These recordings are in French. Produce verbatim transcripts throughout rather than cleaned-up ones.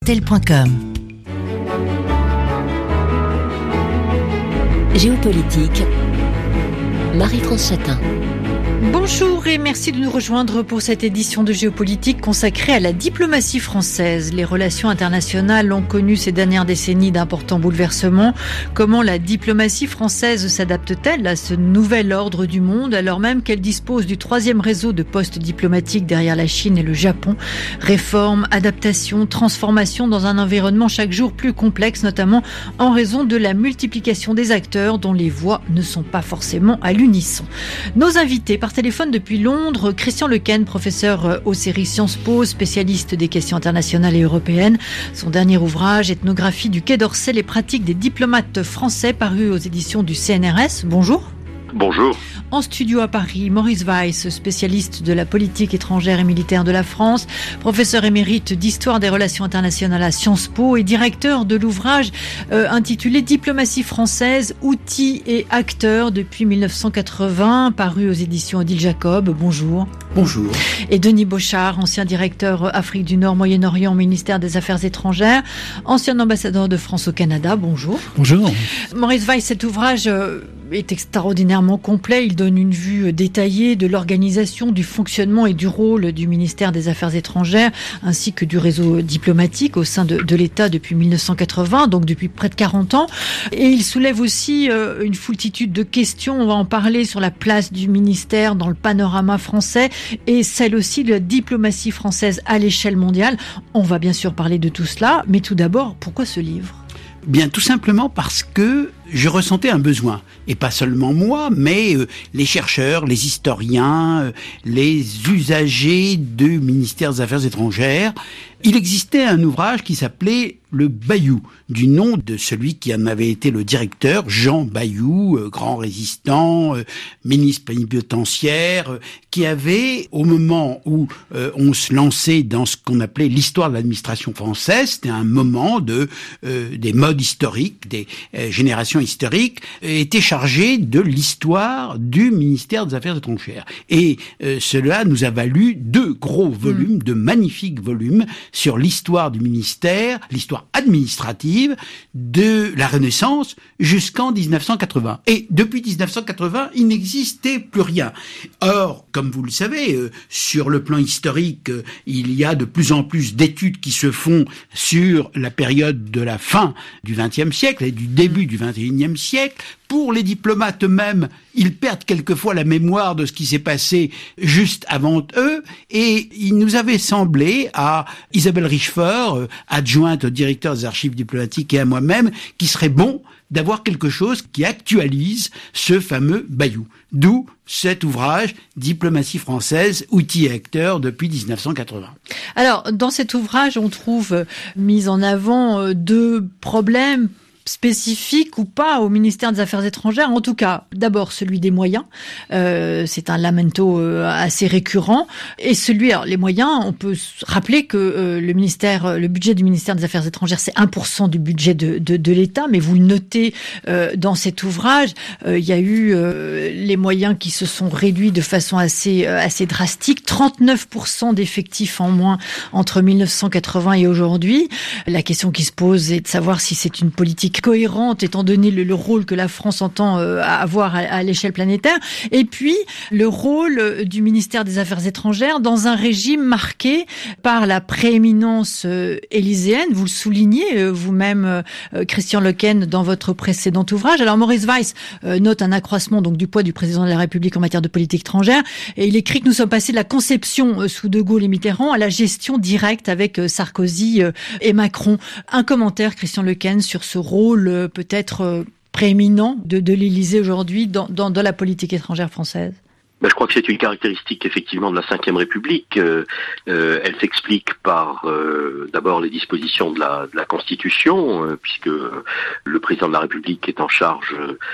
Castel point com. Géopolitique, Marie-France Chatin. Bonjour et merci de nous rejoindre pour cette édition de Géopolitique consacrée à la diplomatie française. Les relations internationales ont connu ces dernières décennies d'importants bouleversements. Comment la diplomatie française s'adapte-t-elle à ce nouvel ordre du monde alors même qu'elle dispose du troisième réseau de postes diplomatiques derrière la Chine et le Japon? Réforme, adaptation, transformation dans un environnement chaque jour plus complexe, notamment en raison de la multiplication des acteurs dont les voix ne sont pas forcément à l'unisson. Nos invités par téléphone depuis Londres, Christian Lequesne, professeur aux séries Sciences Po, spécialiste des questions internationales et européennes. Son dernier ouvrage, Ethnographie du Quai d'Orsay, les pratiques des diplomates français, paru aux éditions du C N R S. Bonjour. Bonjour. En studio à Paris, Maurice Weiss, spécialiste de la politique étrangère et militaire de la France, professeur émérite d'histoire des relations internationales à Sciences Po et directeur de l'ouvrage euh, intitulé Diplomatie française, outils et acteurs depuis mille neuf cent quatre-vingts, paru aux éditions Odile Jacob. Bonjour. Bonjour. Et Denis Beauchard, ancien directeur Afrique du Nord, Moyen-Orient, ministère des Affaires étrangères, ancien ambassadeur de France au Canada. Bonjour. Bonjour. Maurice Weiss, cet ouvrage euh, est extraordinairement complet. Il donne une vue détaillée de l'organisation, du fonctionnement et du rôle du ministère des Affaires étrangères, ainsi que du réseau diplomatique au sein de, de l'État depuis mille neuf cent quatre-vingts, donc depuis près de quarante ans. Et il soulève aussi euh, une foultitude de questions, on va en parler, sur la place du ministère dans le panorama français et celle aussi de la diplomatie française à l'échelle mondiale. On va bien sûr parler de tout cela, mais tout d'abord, pourquoi ce livre ? Bien, tout simplement parce que je ressentais un besoin. Et pas seulement moi, mais euh, les chercheurs, les historiens, euh, les usagers du ministère des Affaires étrangères. Il existait un ouvrage qui s'appelait Le Bayou, du nom de celui qui en avait été le directeur, Jean Bayou, euh, grand résistant, euh, ministre plénipotentiaire, euh, qui avait, au moment où euh, on se lançait dans ce qu'on appelait l'histoire de l'administration française, c'était un moment de euh, des modes historiques, des euh, générations historiques, euh, était chargé de l'histoire du ministère des Affaires étrangères. Et euh, cela nous a valu deux gros volumes, mmh. de magnifiques volumes, sur l'histoire du ministère, l'histoire administrative de la Renaissance jusqu'en dix-neuf cent quatre-vingts. Et depuis dix-neuf cent quatre-vingts, il n'existait plus rien. Or, comme vous le savez, euh, sur le plan historique, euh, il y a de plus en plus d'études qui se font sur la période de la fin du vingtième siècle et du début du vingt et unième siècle. Pour les diplomates eux-mêmes, ils perdent quelquefois la mémoire de ce qui s'est passé juste avant eux, et il nous avait semblé à Isabelle Richefort, adjointe au directeur des archives diplomatiques, et à moi-même, qu'il serait bon d'avoir quelque chose qui actualise ce fameux Bayou. D'où cet ouvrage, Diplomatie française, outils et acteurs depuis dix-neuf cent quatre-vingts. Alors, dans cet ouvrage, on trouve mis en avant deux problèmes spécifique ou pas au ministère des Affaires étrangères. En tout cas, d'abord celui des moyens. Euh, c'est un lamento euh, assez récurrent. Et celui, alors les moyens, on peut rappeler que euh, le ministère, le budget du ministère des Affaires étrangères, c'est un pour cent du budget de, de, de l'État. Mais vous le notez euh, dans cet ouvrage, euh, il y a eu euh, les moyens qui se sont réduits de façon assez, euh, assez drastique. trente-neuf pour cent d'effectifs en moins entre mille neuf cent quatre-vingts et aujourd'hui. La question qui se pose est de savoir si c'est une politique cohérente étant donné le, le rôle que la France entend euh, avoir à, à l'échelle planétaire, et puis le rôle du ministère des Affaires étrangères dans un régime marqué par la prééminence euh, élyséenne. Vous le soulignez euh, vous-même, euh, Christian Lequesne, dans votre précédent ouvrage. Alors Maurice Weiss euh, note un accroissement donc du poids du président de la République en matière de politique étrangère, et il écrit que nous sommes passés de la conception euh, sous De Gaulle et Mitterrand à la gestion directe avec euh, Sarkozy euh, et Macron. Un commentaire, Christian Lequesne, sur ce rôle peut-être prééminent de, de l'Élysée aujourd'hui dans, dans, dans la politique étrangère française? Ben, je crois que c'est une caractéristique effectivement de la Cinquième République. Euh, euh, elle s'explique par euh, d'abord les dispositions de la, de la Constitution, euh, puisque le président de la République est en charge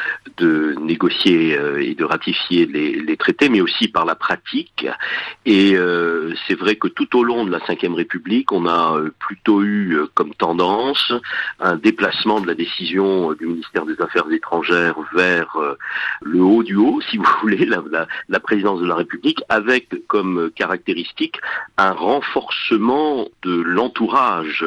de négocier euh, et de ratifier les, les traités, mais aussi par la pratique. Et euh, c'est vrai que tout au long de la Cinquième République, on a plutôt eu comme tendance un déplacement de la décision du ministère des Affaires étrangères vers euh, le haut du haut, si vous voulez, la, la la présidence de la République, avec comme caractéristique un renforcement de l'entourage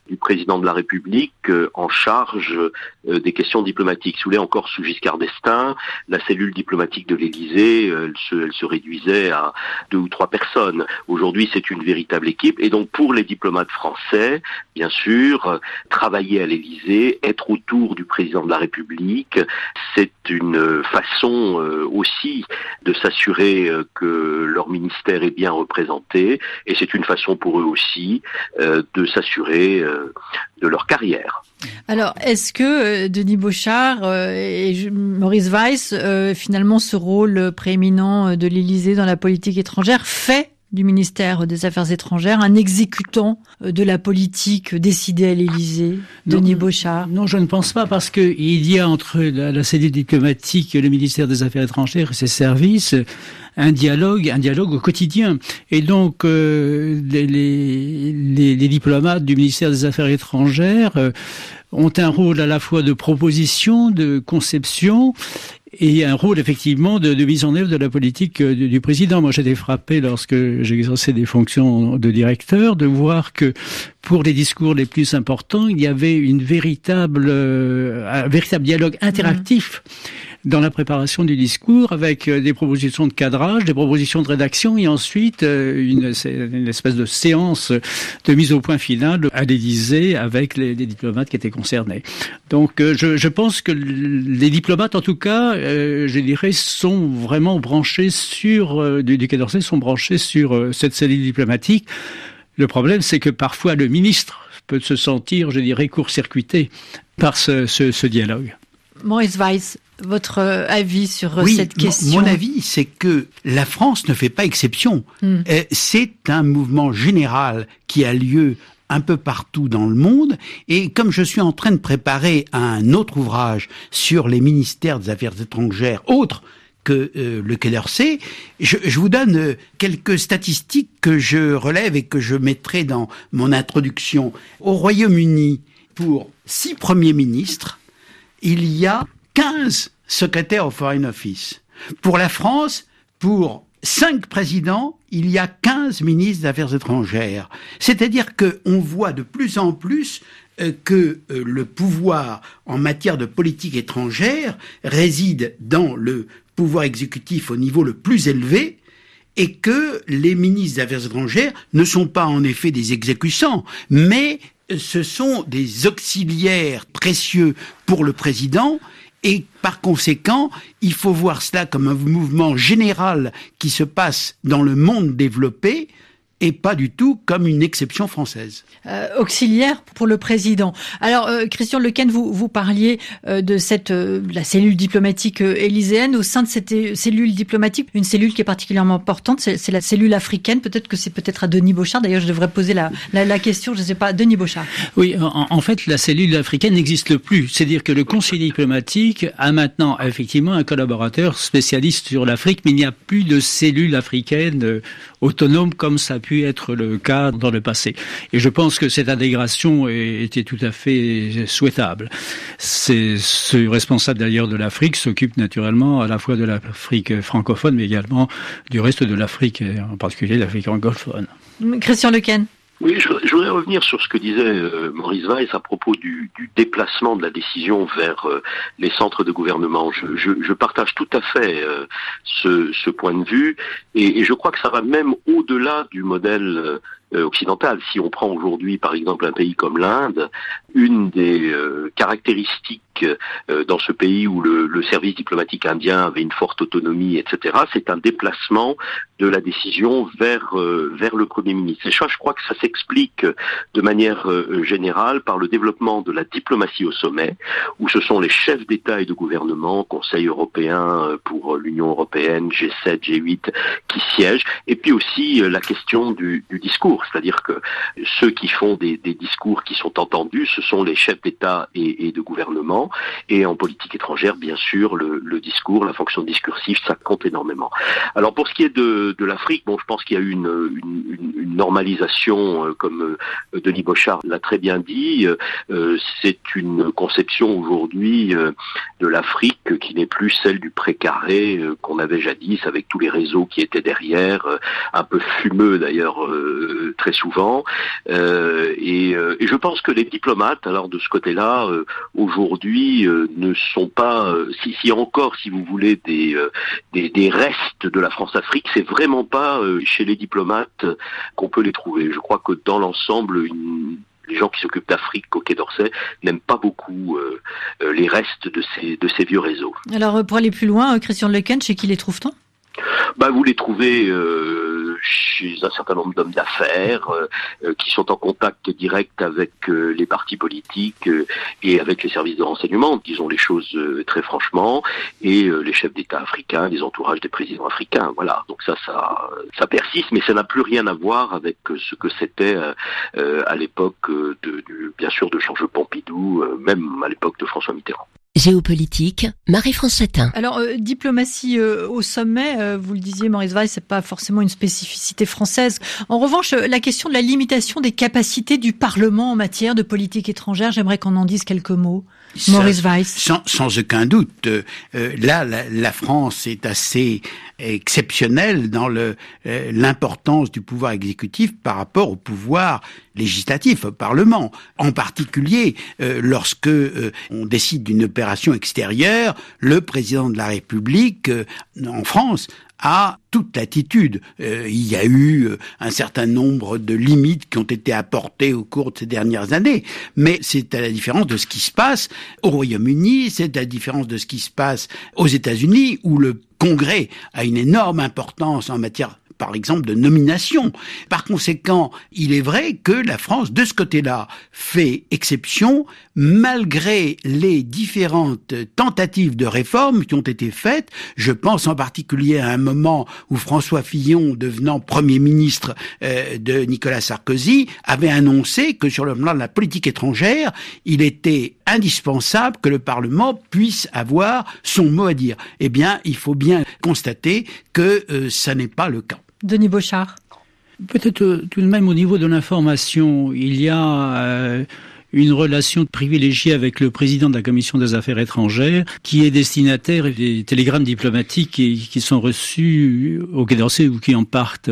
du président de la République euh, en charge euh, des questions diplomatiques. Si vous voulez, encore sous Giscard d'Estaing, la cellule diplomatique de l'Élysée, euh, elle, se, elle se réduisait à deux ou trois personnes. Aujourd'hui, c'est une véritable équipe. Et donc, pour les diplomates français, bien sûr, euh, travailler à l'Élysée, être autour du président de la République, c'est une façon euh, aussi de s'assurer euh, que leur ministère est bien représenté. Et c'est une façon pour eux aussi euh, de s'assurer euh, de leur carrière. Alors, est-ce que euh, Denis Bochart euh, et Maurice Weiss, euh, finalement, ce rôle prééminent de l'Élysée dans la politique étrangère fait du ministère des Affaires étrangères un exécutant de la politique décidée à l'Élysée, Denis non, Bochart? Non, je ne pense pas, parce que il y a entre la, la cellule diplomatique et le ministère des Affaires étrangères et ses services un dialogue, un dialogue au quotidien. Et donc, euh, les, les, les diplomates du ministère des Affaires étrangères euh, ont un rôle à la fois de proposition, de conception, et un rôle effectivement de, de mise en œuvre de la politique du, du président. Moi, j'étais frappé lorsque j'ai exercé des fonctions de directeur de voir que pour les discours les plus importants, il y avait une véritable, euh, un véritable dialogue interactif. Mmh. dans la préparation du discours, avec des propositions de cadrage, des propositions de rédaction, et ensuite une, une espèce de séance de mise au point finale à l'Élysée avec les, les diplomates qui étaient concernés. Donc je, je pense que les diplomates, en tout cas, euh, je dirais, sont vraiment branchés sur, euh, du, du Quai d'Orsay, sont branchés sur euh, cette cellule diplomatique. Le problème, c'est que parfois le ministre peut se sentir, je dirais, court-circuité par ce, ce, ce dialogue. Maurice Weiss, votre avis sur oui, cette question? Mon avis, c'est que la France ne fait pas exception. Mm. C'est un mouvement général qui a lieu un peu partout dans le monde, et comme je suis en train de préparer un autre ouvrage sur les ministères des Affaires étrangères autres que euh, le Quai d'Orsay, je, je vous donne euh, quelques statistiques que je relève et que je mettrai dans mon introduction. Au Royaume-Uni, pour six premiers ministres, il y a quinze secrétaires au Foreign Office. Pour la France, pour cinq présidents, il y a quinze ministres des Affaires étrangères. C'est-à-dire qu'on voit de plus en plus euh, que euh, le pouvoir en matière de politique étrangère réside dans le pouvoir exécutif au niveau le plus élevé, et que les ministres des Affaires étrangères ne sont pas en effet des exécutions, mais ce sont des auxiliaires précieux pour le président, et par conséquent, il faut voir cela comme un mouvement général qui se passe dans le monde développé, et pas du tout comme une exception française. Euh, auxiliaire pour le président. Alors, euh, Christian Lequesne, vous, vous parliez euh, de cette euh, la cellule diplomatique euh, élyséenne. Au sein de cette euh, cellule diplomatique, une cellule qui est particulièrement importante, c'est, c'est la cellule africaine. Peut-être que c'est peut-être à Denis Bochart. D'ailleurs, je devrais poser la, la, la question, je ne sais pas, Denis Bochart. Oui, en, en fait, la cellule africaine n'existe plus. C'est-à-dire que le conseil diplomatique a maintenant effectivement un collaborateur spécialiste sur l'Afrique, mais il n'y a plus de cellule africaine euh, autonome comme ça a pu être le cas dans le passé. Et je pense que cette intégration était tout à fait souhaitable. C'est ce responsable d'ailleurs de l'Afrique s'occupe naturellement à la fois de l'Afrique francophone, mais également du reste de l'Afrique, en particulier de l'Afrique anglophone. Christian Lequesne. Oui, je, je voudrais revenir sur ce que disait euh, Maurice Weiss à propos du, du déplacement de la décision vers euh, les centres de gouvernement. Je, je, je partage tout à fait euh, ce, ce point de vue, et, et je crois que ça va même au-delà du modèle euh, occidental. Si on prend aujourd'hui, par exemple, un pays comme l'Inde, une des euh, caractéristiques euh, dans ce pays où le, le service diplomatique indien avait une forte autonomie, et cetera, c'est un déplacement de la décision vers euh, vers le Premier ministre. Et ça, je crois que ça s'explique de manière euh, générale par le développement de la diplomatie au sommet, où ce sont les chefs d'État et de gouvernement, Conseil européen pour l'Union européenne, G sept, G huit, qui siègent, et puis aussi euh, la question du, du discours, c'est-à-dire que ceux qui font des, des discours qui sont entendus, ce sont les chefs d'État et, et de gouvernement, et en politique étrangère, bien sûr, le, le discours, la fonction discursive, ça compte énormément. Alors pour ce qui est de, de l'Afrique, bon, je pense qu'il y a eu une, une, une normalisation, euh, comme euh, Denis Bochart l'a très bien dit. Euh, c'est une conception aujourd'hui euh, de l'Afrique qui n'est plus celle du précaré euh, qu'on avait jadis, avec tous les réseaux qui étaient derrière, euh, un peu fumeux d'ailleurs euh, euh, très souvent. Euh, et, euh, et je pense que les diplomates, alors de ce côté-là, euh, aujourd'hui, euh, ne sont pas, euh, si, si encore, si vous voulez, des, euh, des, des restes de la France-Afrique, c'est vraiment pas euh, chez les diplomates qu'on peut les trouver. Je crois que dans l'ensemble, une les gens qui s'occupent d'Afrique au Quai d'Orsay n'aiment pas beaucoup euh, euh, les restes de ces, de ces vieux réseaux. Alors, pour aller plus loin, Christian Lequesne, chez qui les trouve-t-on ? Bah, vous les trouvez euh, chez un certain nombre d'hommes d'affaires euh, qui sont en contact direct avec euh, les partis politiques euh, et avec les services de renseignement, disons les choses euh, très franchement, et euh, les chefs d'État africains, les entourages des présidents africains. Voilà, donc ça, ça, ça persiste, mais ça n'a plus rien à voir avec ce que c'était euh, à l'époque de, de, bien sûr, de Georges Pompidou, euh, même à l'époque de François Mitterrand. Géopolitique, Marie-France Chatin. Alors, euh, diplomatie euh, au sommet, euh, vous le disiez, Maurice Weiss, c'est pas forcément une spécificité française. En revanche, euh, la question de la limitation des capacités du Parlement en matière de politique étrangère, j'aimerais qu'on en dise quelques mots. Ça, Maurice Weiss. Sans, sans aucun doute. Euh, là, la, la France est assez exceptionnelle dans le, euh, l'importance du pouvoir exécutif par rapport au pouvoir législatif, au Parlement. En particulier, euh, lorsque euh, on décide d'une opération extérieure, le président de la République, euh, en France, a toute latitude. Euh, il y a eu euh, un certain nombre de limites qui ont été apportées au cours de ces dernières années, mais c'est à la différence de ce qui se passe au Royaume-Uni, c'est à la différence de ce qui se passe aux États-Unis, où le Congrès a une énorme importance en matière, par exemple, de nomination. Par conséquent, il est vrai que la France, de ce côté-là, fait exception, malgré les différentes tentatives de réforme qui ont été faites. Je pense en particulier à un moment où François Fillon, devenant Premier ministre euh, de Nicolas Sarkozy, avait annoncé que sur le plan de la politique étrangère, il était indispensable que le Parlement puisse avoir son mot à dire. Eh bien, il faut bien constater que euh, ça n'est pas le cas. Denis Beauchard. Peut-être euh, tout de même au niveau de l'information, il y a euh, une relation privilégiée avec le président de la Commission des Affaires étrangères, qui est destinataire des télégrammes diplomatiques et qui sont reçus au Quai d'Orsay ou qui en partent.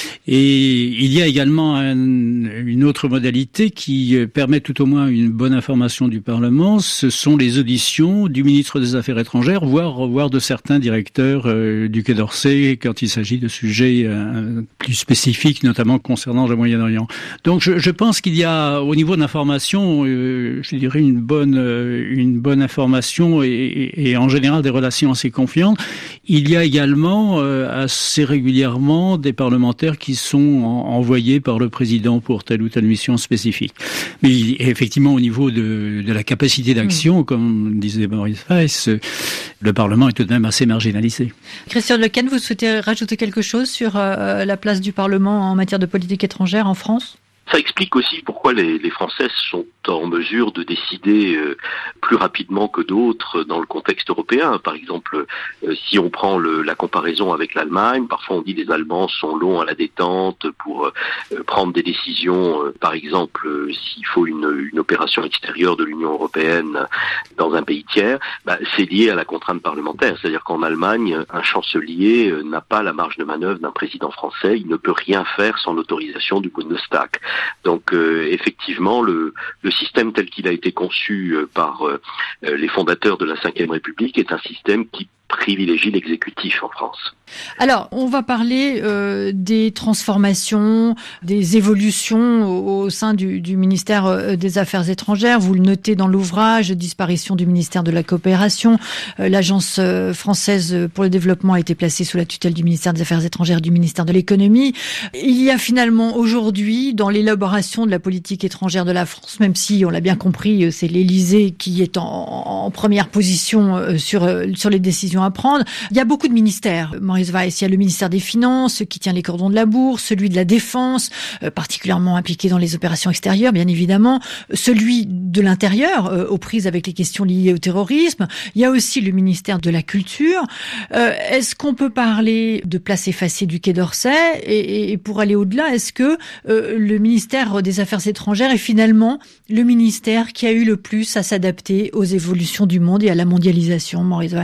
Et il y a également un, une autre modalité qui permet tout au moins une bonne information du Parlement, ce sont les auditions du ministre des Affaires étrangères, voire, voire de certains directeurs euh, du Quai d'Orsay quand il s'agit de sujets euh, plus spécifiques, notamment concernant le Moyen-Orient. Donc je, je pense qu'il y a au niveau de l'information, euh, je dirais une bonne, euh, une bonne information et, et, et en général des relations assez confiantes. Il y a également euh, assez régulièrement des parlementaires qui sont envoyés par le président pour telle ou telle mission spécifique. Mais effectivement, au niveau de, de la capacité d'action, mmh. comme disait Maurice Weiss, le Parlement est tout de même assez marginalisé. Christian Lequesne, vous souhaitez rajouter quelque chose sur euh, la place du Parlement en matière de politique étrangère en France ? Ça explique aussi pourquoi les, les Français sont en mesure de décider euh, plus rapidement que d'autres dans le contexte européen. Par exemple, euh, si on prend le, la comparaison avec l'Allemagne, parfois on dit les Allemands sont longs à la détente pour euh, prendre des décisions. Euh, par exemple, euh, s'il faut une, une opération extérieure de l'Union européenne dans un pays tiers, bah, c'est lié à la contrainte parlementaire. C'est-à-dire qu'en Allemagne, un chancelier euh, n'a pas la marge de manœuvre d'un président français. Il ne peut rien faire sans l'autorisation du Bundestag. Donc euh, effectivement, le, le système tel qu'il a été conçu euh, par euh, les fondateurs de la cinquième République est un système qui privilégie l'exécutif en France. Alors, on va parler euh, des transformations, des évolutions au, au sein du, du ministère des Affaires étrangères. Vous le notez dans l'ouvrage, disparition du ministère de la Coopération. Euh, L'Agence française pour le développement a été placée sous la tutelle du ministère des Affaires étrangères et du ministère de l'Économie. Il y a finalement aujourd'hui, dans l'élaboration de la politique étrangère de la France, même si, on l'a bien compris, c'est l'Élysée qui est en, en première position sur, sur les décisions à prendre, il y a beaucoup de ministères, Maurice Weiss. Il y a le ministère des Finances qui tient les cordons de la bourse, celui de la Défense, euh, particulièrement impliqué dans les opérations extérieures, bien évidemment, celui de l'Intérieur, euh, aux prises avec les questions liées au terrorisme. Il y a aussi le ministère de la Culture. Euh, est-ce qu'on peut parler de place effacée du Quai d'Orsay et, et pour aller au-delà, est-ce que euh, le ministère des Affaires étrangères est finalement le ministère qui a eu le plus à s'adapter aux évolutions du monde et à la mondialisation, Maurice Weiss ?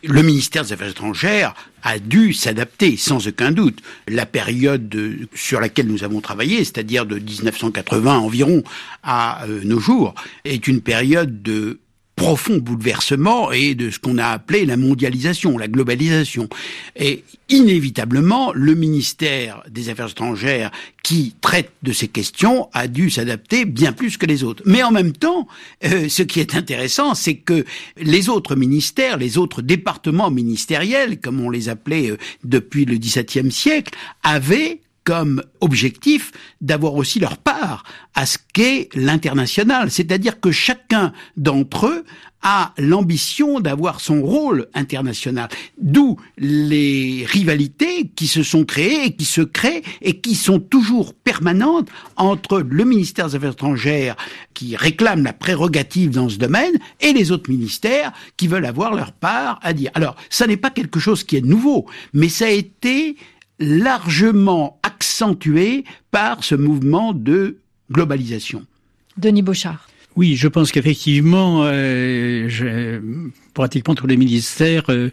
Le ministère des Affaires étrangères a dû s'adapter, sans aucun doute. La période sur laquelle nous avons travaillé, c'est-à-dire de dix-neuf cent quatre-vingts environ à euh, nos jours, est une période de profond bouleversement et de ce qu'on a appelé la mondialisation, la globalisation. Et inévitablement, le ministère des Affaires étrangères qui traite de ces questions a dû s'adapter bien plus que les autres. Mais en même temps, euh, ce qui est intéressant, c'est que les autres ministères, les autres départements ministériels, comme on les appelait euh, depuis le dix-septième siècle, avaient comme objectif d'avoir aussi leur part à ce qu'est l'international. C'est-à-dire que chacun d'entre eux a l'ambition d'avoir son rôle international. D'où les rivalités qui se sont créées et qui se créent et qui sont toujours permanentes entre le ministère des Affaires étrangères qui réclame la prérogative dans ce domaine et les autres ministères qui veulent avoir leur part à dire. Alors, ça n'est pas quelque chose qui est nouveau, mais ça a été largement accentué par ce mouvement de globalisation. Denis Beauchard. Oui, je pense qu'effectivement, euh, je, pratiquement tous les ministères euh,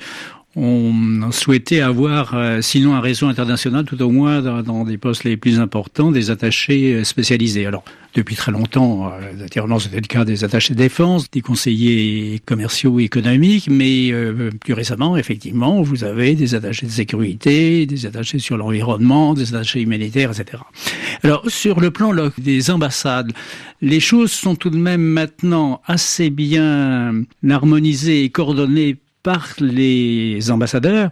ont souhaité avoir, euh, sinon un réseau international, tout au moins dans, dans des postes les plus importants, des attachés spécialisés. Alors, depuis très longtemps, euh, naturellement, c'était le cas des attachés de défense, des conseillers commerciaux et économiques, mais euh, plus récemment, effectivement, vous avez des attachés de sécurité, des attachés sur l'environnement, des attachés humanitaires, et cetera. Alors, sur le plan là, des ambassades, les choses sont tout de même maintenant assez bien harmonisées et coordonnées par les ambassadeurs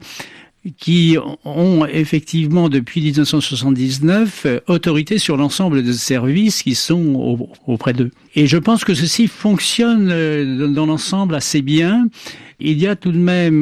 qui ont effectivement depuis dix-neuf cent soixante-dix-neuf autorité sur l'ensemble des services qui sont auprès d'eux. Et je pense que ceci fonctionne dans l'ensemble assez bien. Il y a tout de même,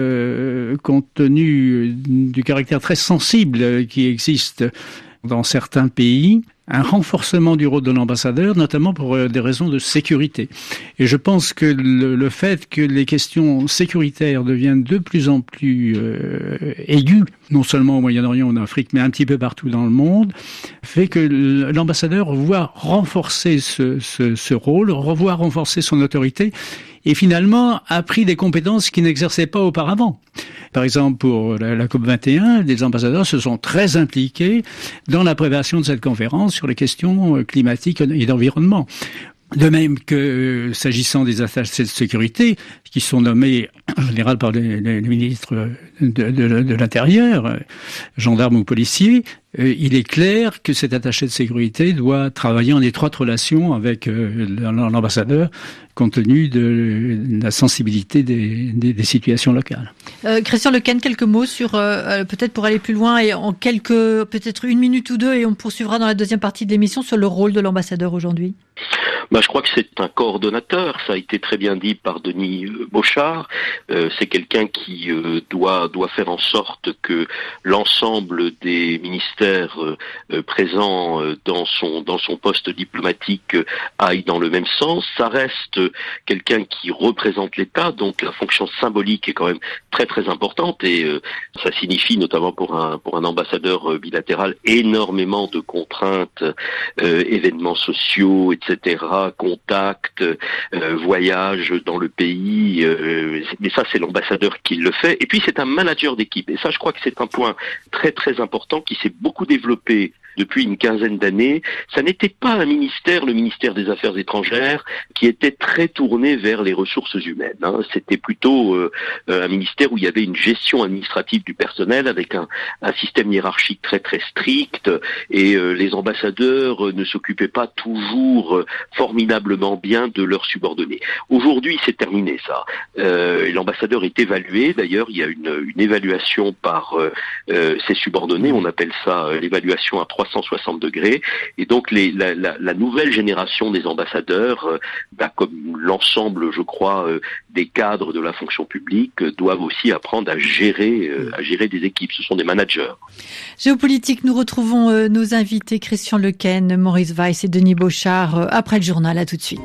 euh, compte tenu du caractère très sensible qui existe dans certains pays, un renforcement du rôle de l'ambassadeur, notamment pour des raisons de sécurité. Et je pense que le, le fait que les questions sécuritaires deviennent de plus en plus euh, aiguës, non seulement au Moyen-Orient ou en Afrique, mais un petit peu partout dans le monde, fait que l'ambassadeur voit renforcer ce, ce, ce rôle, revoit renforcer son autorité, et finalement a pris des compétences qu'il n'exerçait pas auparavant. Par exemple, pour la, la COP vingt et un, les ambassadeurs se sont très impliqués dans la préparation de cette conférence sur les questions climatiques et d'environnement. De même que, s'agissant des attachés de sécurité, qui sont nommés en général par les, les, les ministres de, de, de l'Intérieur, gendarmes ou policiers, euh, il est clair que cet attaché de sécurité doit travailler en étroite relation avec euh, l'ambassadeur, compte tenu de la sensibilité des, des, des situations locales. Euh, Christian Lequesne, quelques mots sur, euh, peut-être pour aller plus loin, et en quelques, peut-être une minute ou deux, et on poursuivra dans la deuxième partie de l'émission sur le rôle de l'ambassadeur aujourd'hui. Bah, je crois que c'est un coordonnateur, ça a été très bien dit par Denis Beauchard. Euh, c'est quelqu'un qui euh, doit doit faire en sorte que l'ensemble des ministères euh, présents euh, dans son dans son poste diplomatique euh, aillent dans le même sens. Ça reste quelqu'un qui représente l'État, donc la fonction symbolique est quand même très très importante et euh, ça signifie notamment pour un pour un ambassadeur bilatéral énormément de contraintes, euh, événements sociaux, et cetera, contacts, euh, voyages dans le pays, euh, mais ça c'est l'ambassadeur qui le fait. Et puis c'est un manager d'équipe, et ça je crois que c'est un point très très important qui s'est beaucoup développé depuis une quinzaine d'années. Ça n'était pas un ministère, le ministère des Affaires étrangères, qui était très tourné vers les ressources humaines. Hein. C'était plutôt euh, un ministère où il y avait une gestion administrative du personnel avec un, un système hiérarchique très très strict, et euh, les ambassadeurs euh, ne s'occupaient pas toujours euh, formidablement bien de leurs subordonnés. Aujourd'hui, c'est terminé ça. Euh, l'ambassadeur est évalué. D'ailleurs, il y a une, une évaluation par euh, euh, ses subordonnés. On appelle ça euh, l'évaluation à trois cent soixante degrés, et donc les, la, la, la nouvelle génération des ambassadeurs, euh, bah, comme l'ensemble, je crois, euh, des cadres de la fonction publique, euh, doivent aussi apprendre à gérer, euh, à gérer des équipes. Ce sont des managers. Géopolitique, nous retrouvons euh, nos invités Christian Lequesne, Maurice Weiss et Denis Beauchard euh, après le journal. À tout de suite.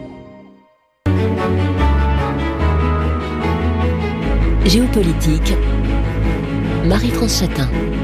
Géopolitique, Marie-France Chatin.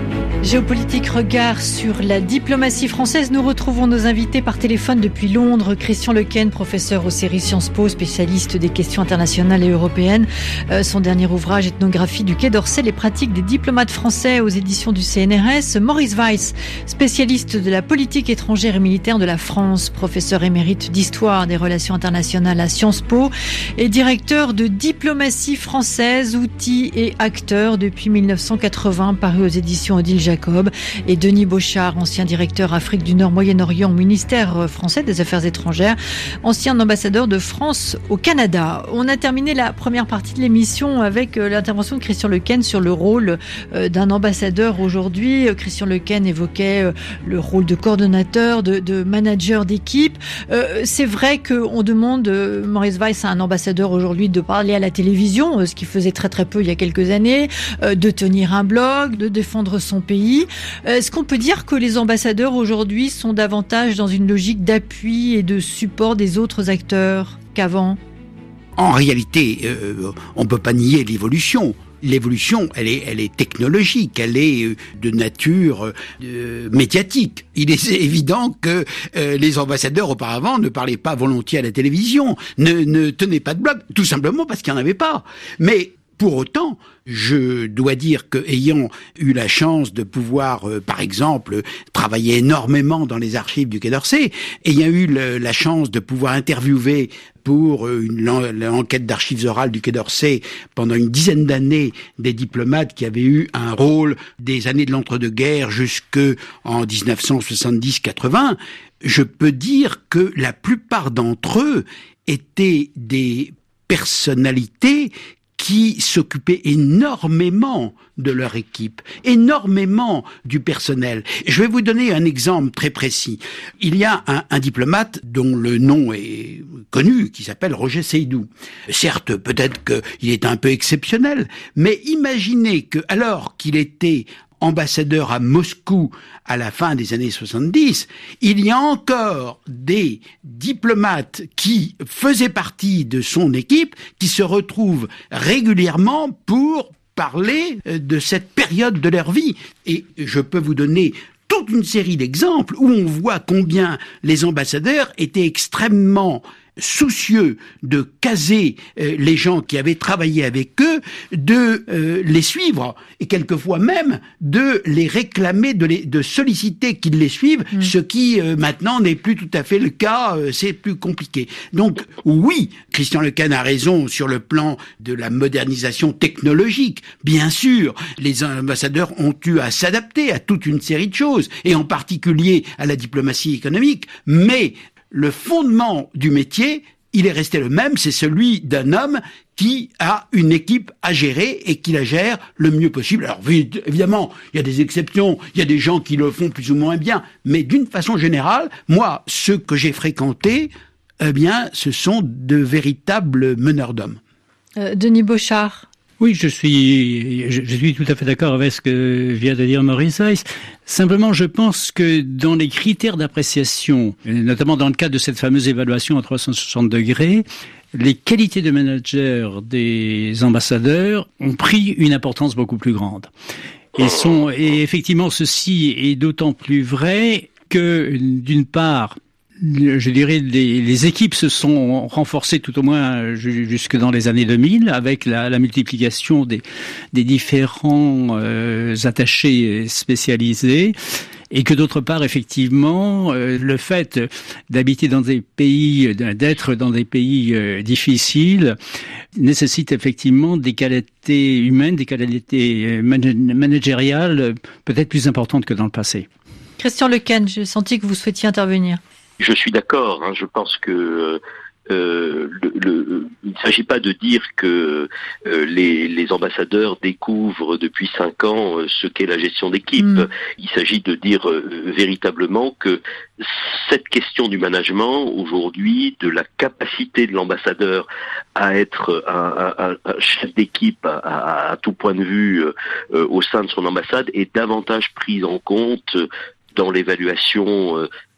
Géopolitique, regard sur la diplomatie française. Nous retrouvons nos invités par téléphone depuis Londres. Christian Lequesne, professeur au C E R I Sciences Po, spécialiste des questions internationales et européennes. Euh, son dernier ouvrage, Ethnographie du Quai d'Orsay, les pratiques des diplomates français, aux éditions du C N R S. Maurice Weiss, spécialiste de la politique étrangère et militaire de la France, professeur émérite d'histoire des relations internationales à Sciences Po et directeur de Diplomatie française, outils et acteurs depuis mille neuf cent quatre-vingts, paru aux éditions Odile Jacob. Et Denis Bochart, ancien directeur Afrique du Nord, Moyen-Orient au ministère français des Affaires étrangères, ancien ambassadeur de France au Canada. On a terminé la première partie de l'émission avec l'intervention de Christian Lequesne sur le rôle d'un ambassadeur aujourd'hui. Christian Lequesne évoquait le rôle de coordonnateur, de, de manager d'équipe. C'est vrai qu'on demande, Maurice Weiss, à un ambassadeur aujourd'hui de parler à la télévision, ce qu'il faisait très très peu il y a quelques années, de tenir un blog, de défendre son pays. Est-ce qu'on peut dire que les ambassadeurs aujourd'hui sont davantage dans une logique d'appui et de support des autres acteurs qu'avant ? En réalité, euh, on ne peut pas nier l'évolution. L'évolution, elle est, elle est technologique, elle est de nature euh, médiatique. Il est évident que euh, les ambassadeurs auparavant ne parlaient pas volontiers à la télévision, ne, ne tenaient pas de blog, tout simplement parce qu'il n'y en avait pas. Mais pour autant, je dois dire que, ayant eu la chance de pouvoir, euh, par exemple, travailler énormément dans les archives du Quai d'Orsay, ayant eu le, la chance de pouvoir interviewer pour une l'enquête d'archives orales du Quai d'Orsay pendant une dizaine d'années des diplomates qui avaient eu un rôle des années de l'entre-deux-guerres jusqu'en dix-neuf cent soixante-dix quatre-vingts, je peux dire que la plupart d'entre eux étaient des personnalités qui s'occupaient énormément de leur équipe, énormément du personnel. Je vais vous donner un exemple très précis. Il y a un, un diplomate dont le nom est connu, qui s'appelle Roger Seydoux. Certes, peut-être qu'il est un peu exceptionnel, mais imaginez que, alors qu'il était ambassadeur à Moscou à la fin des années soixante-dix, il y a encore des diplomates qui faisaient partie de son équipe, qui se retrouvent régulièrement pour parler de cette période de leur vie. Et je peux vous donner toute une série d'exemples où on voit combien les ambassadeurs étaient extrêmement soucieux de caser euh, les gens qui avaient travaillé avec eux, de euh, les suivre et quelquefois même de les réclamer, de, les, de solliciter qu'ils les suivent, mmh. ce qui euh, maintenant n'est plus tout à fait le cas, euh, c'est plus compliqué. Donc oui, Christian Lequesne a raison sur le plan de la modernisation technologique. Bien sûr, les ambassadeurs ont eu à s'adapter à toute une série de choses, et en particulier à la diplomatie économique, mais le fondement du métier, il est resté le même, c'est celui d'un homme qui a une équipe à gérer et qui la gère le mieux possible. Alors évidemment, il y a des exceptions, il y a des gens qui le font plus ou moins bien, mais d'une façon générale, moi, ceux que j'ai fréquentés, eh bien, ce sont de véritables meneurs d'hommes. Euh, Denis Bochart. Oui, je suis, je, je suis tout à fait d'accord avec ce que vient de dire Maurice Weiss. Simplement, je pense que dans les critères d'appréciation, notamment dans le cadre de cette fameuse évaluation à trois cent soixante degrés, les qualités de manager des ambassadeurs ont pris une importance beaucoup plus grande. Et sont, et effectivement, ceci est d'autant plus vrai que, d'une part, je dirais, les, les équipes se sont renforcées tout au moins jusque dans les années deux mille avec la, la multiplication des, des différents euh, attachés spécialisés. Et que d'autre part, effectivement, euh, le fait d'habiter dans des pays, d'être dans des pays euh, difficiles, nécessite effectivement des qualités humaines, des qualités managériales peut-être plus importantes que dans le passé. Christian Lequesne, j'ai senti que vous souhaitiez intervenir. Je suis d'accord. Hein, je pense que euh, le, le, il ne s'agit pas de dire que euh, les, les ambassadeurs découvrent depuis cinq ans euh, ce qu'est la gestion d'équipe. Mmh. Il s'agit de dire euh, véritablement que cette question du management aujourd'hui, de la capacité de l'ambassadeur à être un, un, un chef d'équipe à, à, à tout point de vue euh, au sein de son ambassade, est davantage prise en compte dans l'évaluation euh,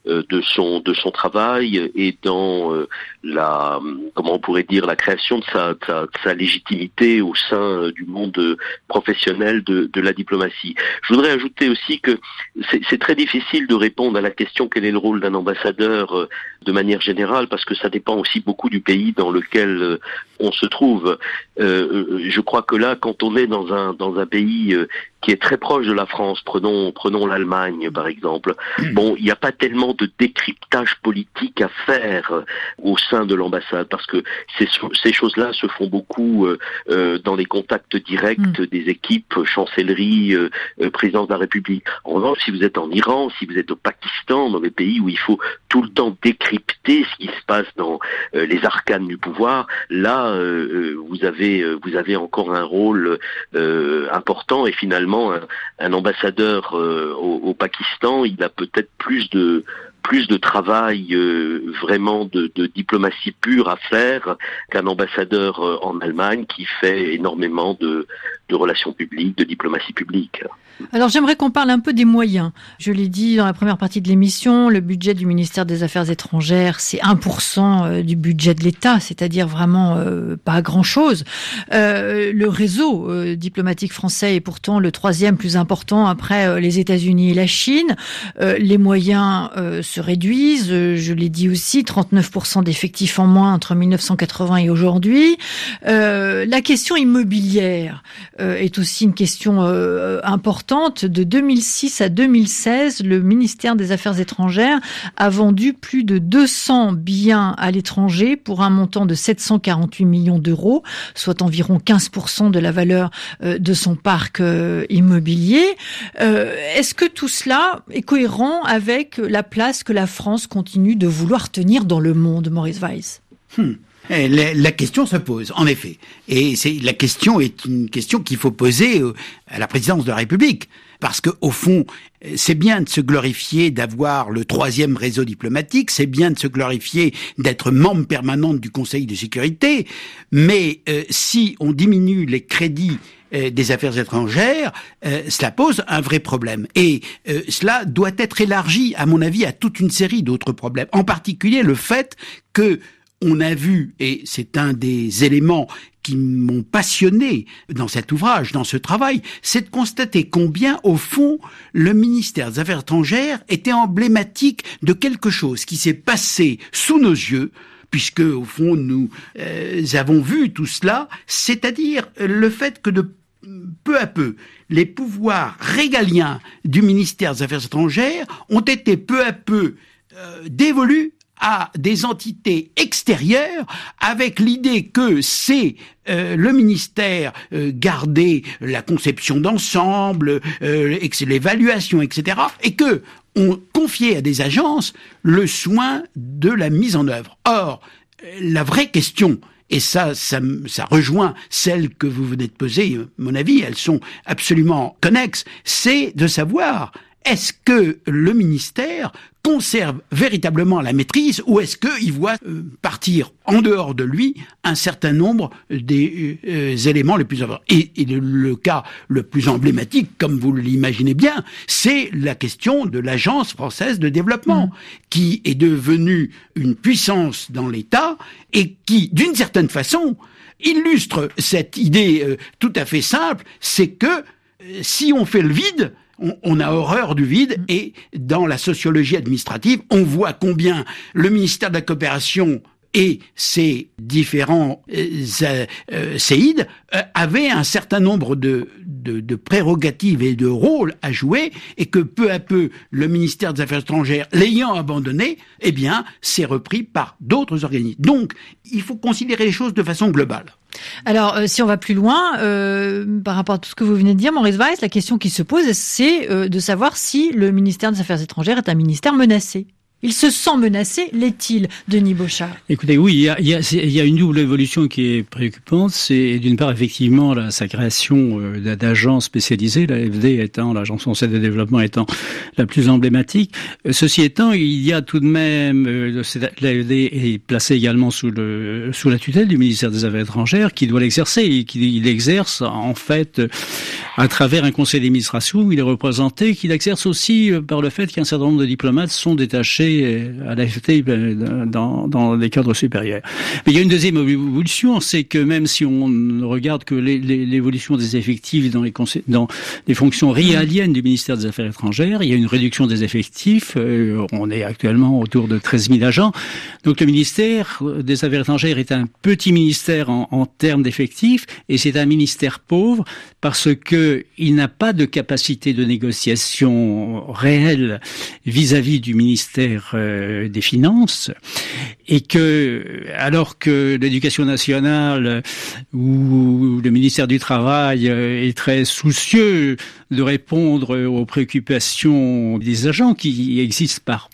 euh, de son de son travail et dans euh, la comment on pourrait dire la création de sa de sa, de sa légitimité au sein du monde professionnel de, de la diplomatie. Je voudrais ajouter aussi que c'est, c'est très difficile de répondre à la question quel est le rôle d'un ambassadeur euh, de manière générale, parce que ça dépend aussi beaucoup du pays dans lequel euh, on se trouve. Euh, je crois que là, quand on est dans un dans un pays euh, qui est très proche de la France, prenons prenons l'Allemagne par exemple. Bon, il n'y a pas tellement de décryptage politique à faire euh, au sein de l'ambassade, parce que ces, ces choses-là se font beaucoup euh, euh, dans les contacts directs mmh. des équipes, chancellerie, euh, euh, présidence de la République. En revanche, si vous êtes en Iran, si vous êtes au Pakistan, dans des pays où il faut tout le temps décrypter ce qui se passe dans euh, les arcanes du pouvoir, là, euh, vous avez euh, vous avez encore un rôle euh, important, et finalement un, un ambassadeur euh, au, au Pakistan, il a peut-être plus de plus de travail euh, vraiment de, de diplomatie pure à faire qu'un ambassadeur euh, en Allemagne qui fait énormément de, de relations publiques, de diplomatie publique. Alors j'aimerais qu'on parle un peu des moyens. Je l'ai dit dans la première partie de l'émission, le budget du ministère des Affaires étrangères, c'est un pour cent du budget de l'État, c'est-à-dire vraiment euh, pas grand-chose. Euh, le réseau euh, diplomatique français est pourtant le troisième plus important après euh, les États-Unis et la Chine. Euh, les moyens euh, se réduisent, je l'ai dit aussi, trente-neuf pour cent d'effectifs en moins entre mille neuf cent quatre-vingts et aujourd'hui. Euh, la question immobilière euh, est aussi une question euh, importante. De deux mille six à deux mille seize, le ministère des Affaires étrangères a vendu plus de deux cents biens à l'étranger pour un montant de sept cent quarante-huit millions d'euros, soit environ quinze pour cent de la valeur euh, de son parc euh, immobilier. Euh, est-ce que tout cela est cohérent avec la place que la France continue de vouloir tenir dans le monde, Maurice Weiss ? hmm. La, la question se pose, en effet. Et c'est, la question est une question qu'il faut poser à la présidence de la République. Parce que, au fond, c'est bien de se glorifier d'avoir le troisième réseau diplomatique, c'est bien de se glorifier d'être membre permanent du Conseil de sécurité, mais euh, si on diminue les crédits euh, des affaires étrangères, euh, cela pose un vrai problème. Et euh, cela doit être élargi, à mon avis, à toute une série d'autres problèmes. En particulier, le fait que on a vu, et c'est un des éléments qui m'ont passionné dans cet ouvrage, dans ce travail, c'est de constater combien, au fond, le ministère des Affaires étrangères était emblématique de quelque chose qui s'est passé sous nos yeux, puisque, au fond, nous euh, avons vu tout cela, c'est-à-dire le fait que de peu à peu, les pouvoirs régaliens du ministère des Affaires étrangères ont été peu à peu euh, dévolus à des entités extérieures, avec l'idée que c'est euh, le ministère euh, garder la conception d'ensemble, euh, l'évaluation, et cetera, et que on confiait à des agences le soin de la mise en œuvre. Or, la vraie question, et ça, ça, ça rejoint celle que vous venez de poser, à mon avis, elles sont absolument connexes, c'est de savoir, est-ce que le ministère conserve véritablement la maîtrise, ou est-ce qu'il voit euh, partir en dehors de lui un certain nombre des euh, éléments les plus importants. Et, et le, le cas le plus emblématique, comme vous l'imaginez bien, c'est la question de l'Agence française de développement, mmh. qui est devenue une puissance dans l'État et qui, d'une certaine façon, illustre cette idée euh, tout à fait simple, c'est que euh, si on fait le vide, On, on a horreur du vide, et dans la sociologie administrative, on voit combien le ministère de la Coopération et ses différents euh, euh, séides euh, avaient un certain nombre de, de, de prérogatives et de rôles à jouer, et que peu à peu, le ministère des Affaires étrangères, l'ayant abandonné, eh bien, c'est repris par d'autres organismes. Donc, il faut considérer les choses de façon globale. Alors, euh, si on va plus loin, euh, par rapport à tout ce que vous venez de dire, Maurice Weiss, la question qui se pose, c'est euh, de savoir si le ministère des Affaires étrangères est un ministère menacé. Il se sent menacé, l'est-il, Denis Bochart ? Écoutez, oui, il y a, il y a, il y a une double évolution qui est préoccupante. C'est d'une part, effectivement, la, sa création euh, d'agences spécialisées, l'A F D étant, l'Agence française de développement étant la plus emblématique. Euh, ceci étant, il y a tout de même, euh, l'A F D est placée également sous, le, sous la tutelle du ministère des Affaires étrangères, qui doit l'exercer, et qui il exerce, en fait, euh, à travers un conseil d'administration où il est représenté, qu'il exerce aussi euh, par le fait qu'un certain nombre de diplomates sont détachés monter à l'A F T dans, dans les cadres supérieurs. Mais il y a une deuxième évolution, c'est que même si on regarde que les, les, l'évolution des effectifs dans les, dans les fonctions régaliennes du ministère des Affaires étrangères, il y a une réduction des effectifs. Euh, on est actuellement autour de treize mille agents. Donc le ministère des Affaires étrangères est un petit ministère en, en termes d'effectifs, et c'est un ministère pauvre parce que il n'a pas de capacité de négociation réelle vis-à-vis du ministère euh, des Finances, et que alors que l'éducation nationale ou le ministère du Travail est très soucieux de répondre aux préoccupations des agents qui existent par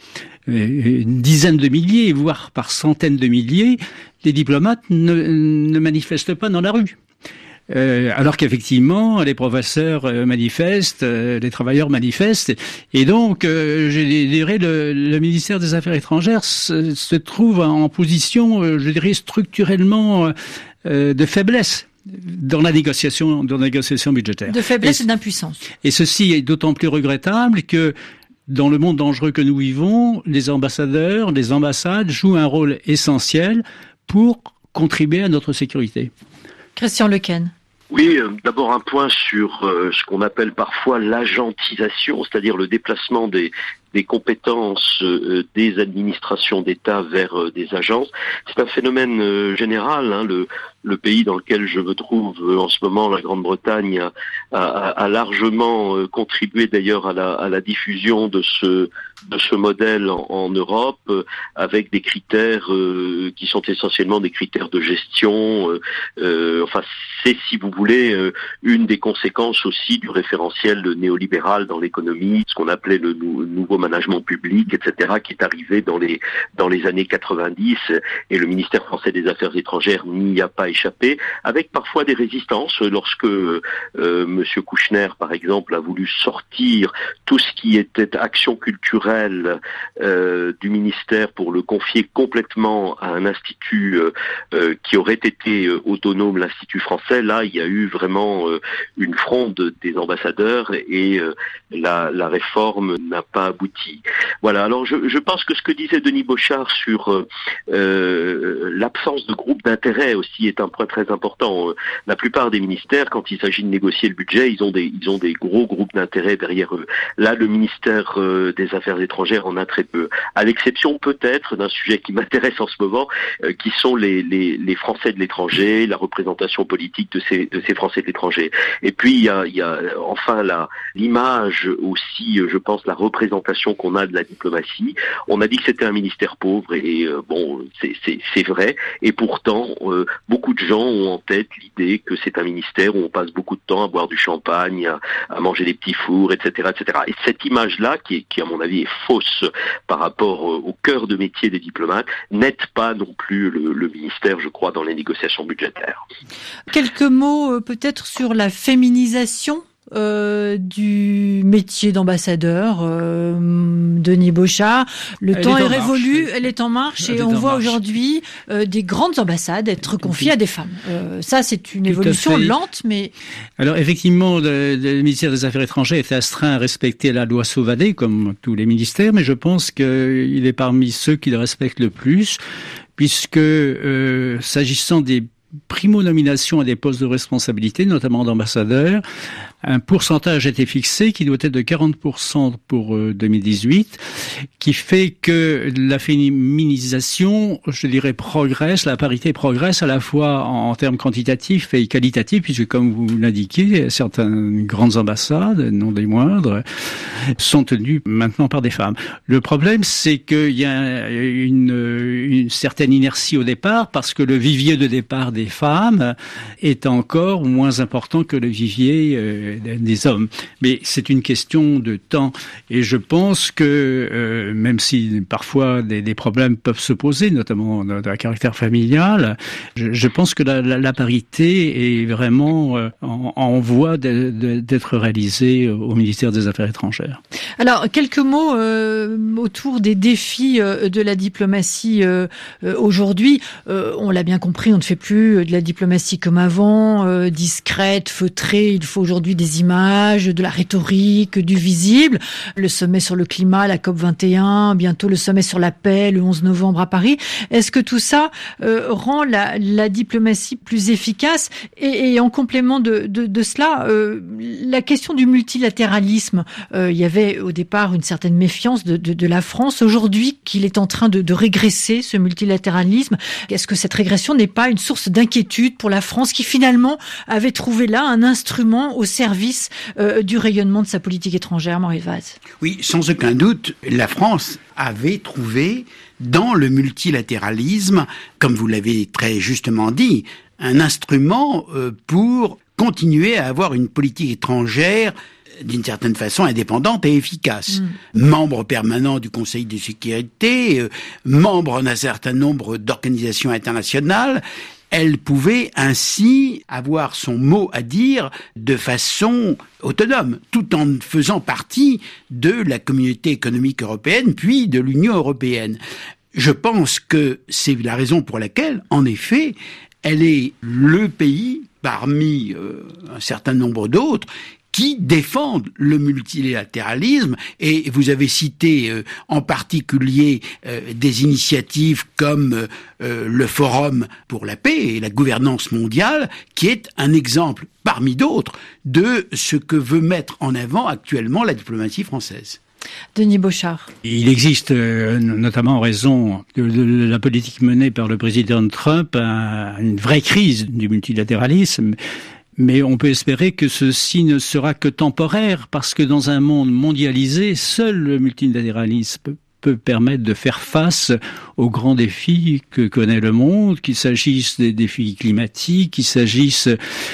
une dizaine de milliers, voire par centaines de milliers, les diplomates ne, ne manifestent pas dans la rue. Euh, alors qu'effectivement, les professeurs euh, manifestent, euh, les travailleurs manifestent, et donc, euh, je dirais, le, le ministère des Affaires étrangères se, se trouve en position, euh, je dirais, structurellement euh, de faiblesse dans la négociation, dans la négociation budgétaire. De faiblesse et, et d'impuissance. Et ceci est d'autant plus regrettable que dans le monde dangereux que nous vivons, les ambassadeurs, les ambassades jouent un rôle essentiel pour contribuer à notre sécurité. Christian Lequesne. Oui, euh, d'abord un point sur euh, ce qu'on appelle parfois l'agentisation, c'est-à-dire le déplacement des, des compétences euh, des administrations d'État vers euh, des agences. C'est un phénomène euh, général. Hein, le, le pays dans lequel je me trouve euh, en ce moment, la Grande-Bretagne, a, a, a largement euh, contribué d'ailleurs à la, à la diffusion de ce de ce modèle en, en Europe, euh, avec des critères euh, qui sont essentiellement des critères de gestion. Euh, euh, enfin, c'est, si vous voulez, euh, une des conséquences aussi du référentiel néolibéral dans l'économie, ce qu'on appelait le nou- nouveau management public, et cetera, qui est arrivé dans les dans les années quatre-vingt-dix, et le ministère français des Affaires étrangères n'y a pas échappé, avec parfois des résistances. Lorsque euh, Monsieur Kouchner, par exemple, a voulu sortir tout ce qui était action culturelle Euh, du ministère pour le confier complètement à un institut euh, euh, qui aurait été euh, autonome, l'Institut français, là il y a eu vraiment euh, une fronde des ambassadeurs et euh, la, la réforme n'a pas abouti. Voilà, alors je, je pense que ce que disait Denis Bochart sur euh, euh, l'absence de groupe d'intérêt aussi est un point très important. La plupart des ministères, quand il s'agit de négocier le budget, ils ont des, ils ont des gros groupes d'intérêt derrière eux. Là, le ministère euh, des Affaires étrangères en a très peu, à l'exception peut-être d'un sujet qui m'intéresse en ce moment, euh, qui sont les, les, les Français de l'étranger, la représentation politique de ces, de ces Français de l'étranger. Et puis il y a, il y a enfin la, l'image aussi, je pense, la représentation qu'on a de la diplomatie. On a dit que c'était un ministère pauvre et euh, bon, c'est, c'est, c'est vrai. Et pourtant, euh, beaucoup de gens ont en tête l'idée que c'est un ministère où on passe beaucoup de temps à boire du champagne, à, à manger des petits fours, et cetera, et cetera. Et cette image-là, qui, est, qui à mon avis est fausse par rapport au cœur de métier des diplomates, n'aide pas non plus le, le ministère, je crois, dans les négociations budgétaires. Quelques mots euh, peut-être sur la féminisation Euh, du métier d'ambassadeur, euh, Denis Bochart. Le elle temps est, est révolu, marche. elle est en marche elle et on voit marche. aujourd'hui euh, des grandes ambassades être confiées à des femmes. Euh, ça, c'est une Tout évolution lente, mais... Alors effectivement, le, le ministère des Affaires étrangères est astreint à respecter la loi Sauvadet, comme tous les ministères, mais je pense qu'il est parmi ceux qui le respectent le plus, puisque euh, s'agissant des primo-nomination à des postes de responsabilité, notamment d'ambassadeurs, un pourcentage a été fixé qui doit être de quarante pour cent pour deux mille dix-huit, qui fait que la féminisation, je dirais, progresse, la parité progresse à la fois en, en termes quantitatifs et qualitatifs, puisque comme vous l'indiquez, certaines grandes ambassades, non des moindres, sont tenues maintenant par des femmes. Le problème, c'est qu'il y a une, une certaine inertie au départ, parce que le vivier de départ des femmes est encore moins important que le vivier euh, des hommes. Mais c'est une question de temps. Et je pense que, euh, même si parfois des, des problèmes peuvent se poser, notamment d'un caractère familial, je, je pense que la, la, la parité est vraiment euh, en, en voie de, de, d'être réalisée au ministère des Affaires étrangères. Alors, quelques mots euh, autour des défis euh, de la diplomatie euh, euh, aujourd'hui. Euh, on l'a bien compris, on ne fait plus plus de la diplomatie comme avant, euh, discrète, feutrée. Il faut aujourd'hui des images, de la rhétorique, du visible. Le sommet sur le climat, la COP vingt et un, bientôt le sommet sur la paix, le onze novembre à Paris. Est-ce que tout ça euh, rend la, la diplomatie plus efficace? Et, et en complément de, de, de cela, euh, la question du multilatéralisme, euh, il y avait au départ une certaine méfiance de, de, de la France. Aujourd'hui, qu'il est en train de, de régresser, ce multilatéralisme, est-ce que cette régression n'est pas une source d'inquiétude pour la France qui finalement avait trouvé là un instrument au service euh, du rayonnement de sa politique étrangère, Maurice Valls? Oui, sans aucun doute, la France avait trouvé dans le multilatéralisme, comme vous l'avez très justement dit, un instrument euh, pour continuer à avoir une politique étrangère d'une certaine façon indépendante et efficace. Mmh. Membre permanent du Conseil de sécurité, euh, membre d'un certain nombre d'organisations internationales, elle pouvait ainsi avoir son mot à dire de façon autonome, tout en faisant partie de la communauté économique européenne, puis de l'Union européenne. Je pense que c'est la raison pour laquelle, en effet, elle est le pays, parmi euh, un certain nombre d'autres, qui défendent le multilatéralisme, et vous avez cité euh, en particulier euh, des initiatives comme euh, le Forum pour la paix et la gouvernance mondiale, qui est un exemple parmi d'autres de ce que veut mettre en avant actuellement la diplomatie française. Denis Bochart. Il existe, euh, notamment en raison de, de la politique menée par le président Trump, un, une vraie crise du multilatéralisme. Mais on peut espérer que ceci ne sera que temporaire, parce que dans un monde mondialisé, seul le multilatéralisme peut permettre de faire face aux grands défis que connaît le monde, qu'il s'agisse des défis climatiques, qu'il s'agisse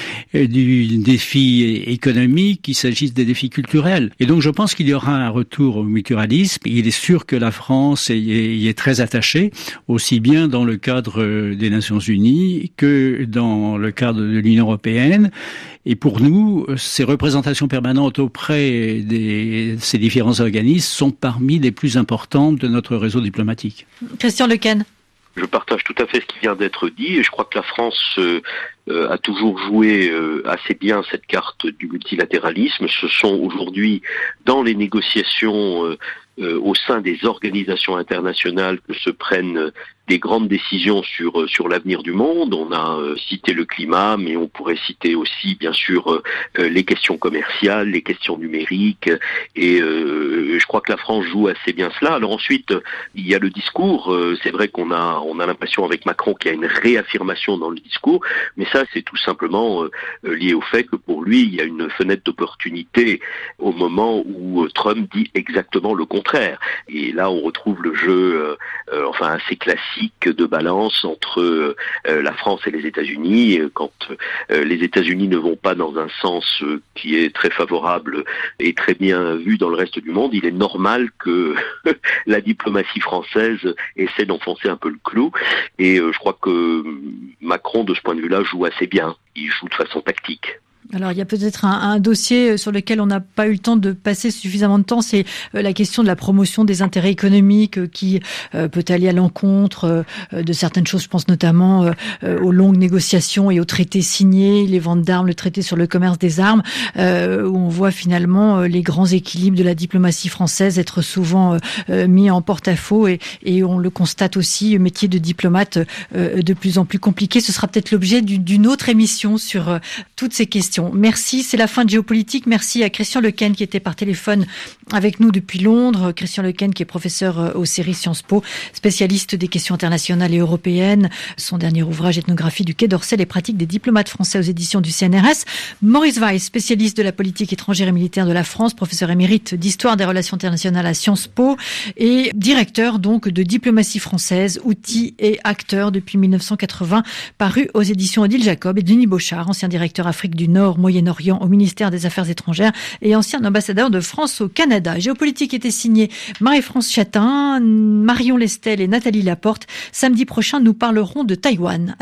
du défi économique, qu'il s'agisse des défis culturels. Et donc je pense qu'il y aura un retour au multilatéralisme. Il est sûr que la France y est très attachée, aussi bien dans le cadre des Nations Unies que dans le cadre de l'Union européenne. Et pour nous, ces représentations permanentes auprès de ces différents organismes sont parmi les plus importantes de notre réseau diplomatique. Christian Lequesne. Je partage tout à fait ce qui vient d'être dit, et je crois que la France euh, euh, a toujours joué euh, assez bien cette carte du multilatéralisme. Ce sont aujourd'hui, dans les négociations euh, euh, au sein des organisations internationales, que se prennent des grandes décisions sur sur l'avenir du monde. On a euh, cité le climat, mais on pourrait citer aussi, bien sûr, euh, les questions commerciales, les questions numériques, et euh, je crois que la France joue assez bien cela. Alors ensuite, il y a le discours. Euh, c'est vrai qu'on a on a l'impression avec Macron qu'il y a une réaffirmation dans le discours, mais ça, c'est tout simplement euh, lié au fait que pour lui, il y a une fenêtre d'opportunité au moment où euh, Trump dit exactement le contraire. Et là, on retrouve le jeu, euh, euh, enfin, assez classique de balance entre euh, la France et les États-Unis. Quand euh, les États-Unis ne vont pas dans un sens euh, qui est très favorable et très bien vu dans le reste du monde, il est normal que la diplomatie française essaie d'enfoncer un peu le clou. Et euh, je crois que Macron, de ce point de vue-là, joue assez bien. Il joue de façon tactique. Alors, il y a peut-être un, un dossier sur lequel on n'a pas eu le temps de passer suffisamment de temps, c'est la question de la promotion des intérêts économiques qui euh, peut aller à l'encontre euh, de certaines choses. Je pense notamment euh, aux longues négociations et aux traités signés, les ventes d'armes, le traité sur le commerce des armes, euh, où on voit finalement les grands équilibres de la diplomatie française être souvent euh, mis en porte-à-faux, et, et on le constate aussi, métier de diplomate euh, de plus en plus compliqué. Ce sera peut-être l'objet d'une autre émission sur euh, toutes ces questions. Merci, c'est la fin de Géopolitique. Merci à Christian Lequesne qui était par téléphone avec nous depuis Londres. Christian Lequesne qui est professeur au C E R I Sciences Po, spécialiste des questions internationales et européennes. Son dernier ouvrage, Ethnographie du Quai d'Orsay, les pratiques des diplomates français aux éditions du C N R S. Maurice Valls, spécialiste de la politique étrangère et militaire de la France, professeur émérite d'histoire des relations internationales à Sciences Po et directeur donc de Diplomatie française, outils et acteurs depuis mille neuf cent quatre-vingts, paru aux éditions Odile Jacob. Et Denis Bochart, ancien directeur Afrique du Nord, Moyen-Orient au ministère des Affaires étrangères et ancien ambassadeur de France au Canada. Géopolitique était signé Marie-France Chatin, Marion Lestel et Nathalie Laporte. Samedi prochain, nous parlerons de Taïwan.